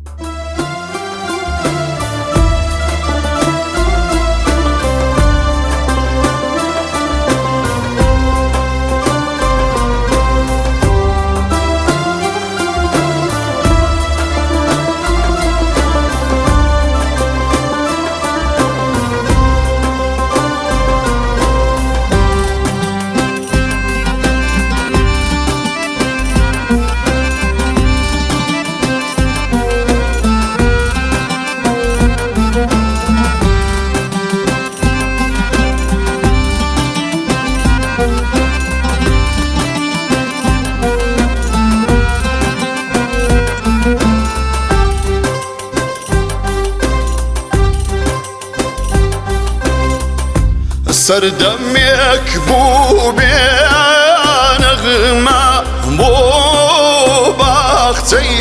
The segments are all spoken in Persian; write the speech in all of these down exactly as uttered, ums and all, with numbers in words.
سەردەمێک بوو بێ نەغمە بۆ باخچەی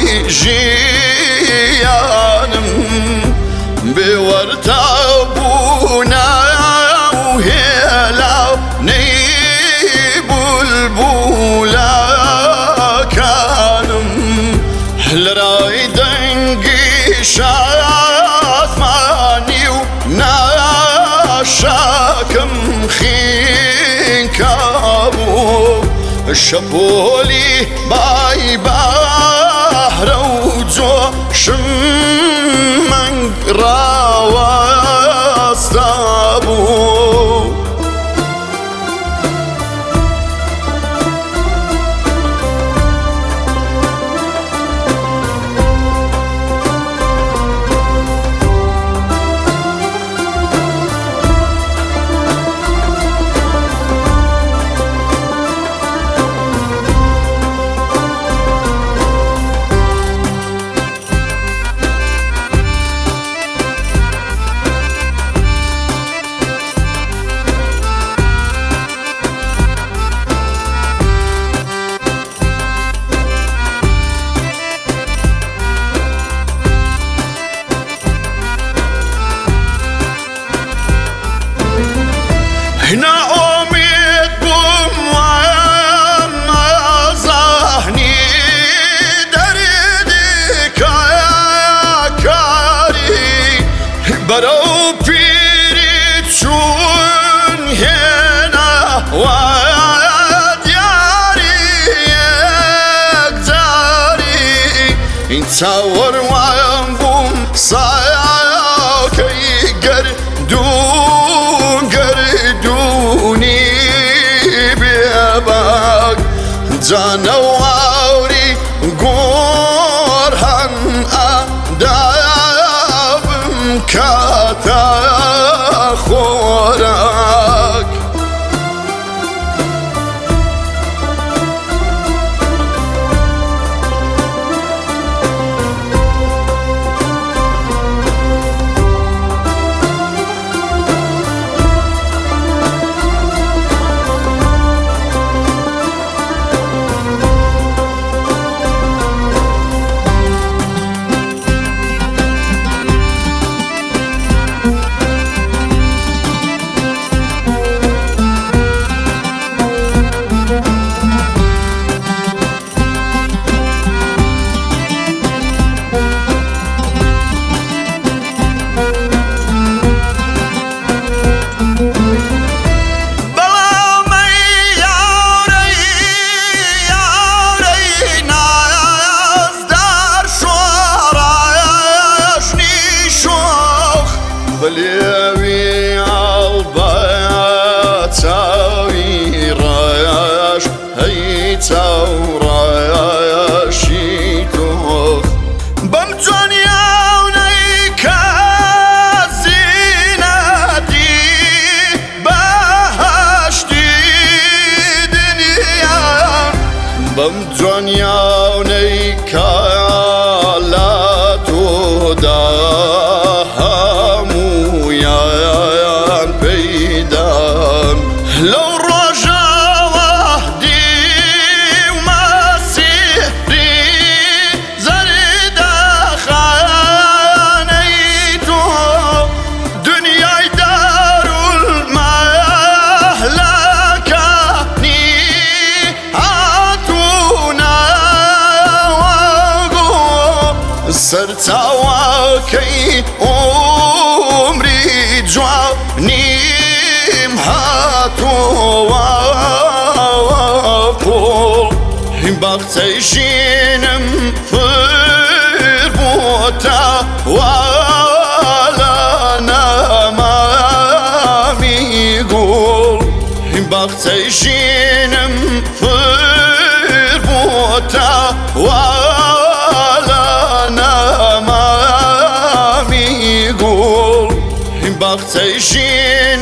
ژیانم بێوەرتا بوونە و هێلاو نەی بولبولەکانم لە ڕای دەنگی شادمانی و ناشاکم خینکە بوو شەپۆلی بای بەهرە و جۆشم مەنگ ڕاوەستا بوو ناامید بوم وأما ذهنی دریدی کاری برو پیری چون هێنا و دیاری یک جاری این چاوەڕ وایان بووم سایاکەی گەردوون گەردوونی بێباک جانەواوری گۆڕهەن ئەدابم کاتە خۆراک بلێوی ئاڵبەیە چاوی ڕایەش هەی چاوڕایەشی تۆخ بەم جۆنیاونەی کە زینەتی بەهەشتی دنیا بەم جۆنیاونەی کە لە تۆدا هەموویان سەرچاوەکەی عومری جوانیم هاتووە پۆڵ باخچەی ژینم پر بووتە وا لە نەمامی گوڵ باخچەی ژینم پر بووتە وا لە نەمامی گوڵ باخچەی ژین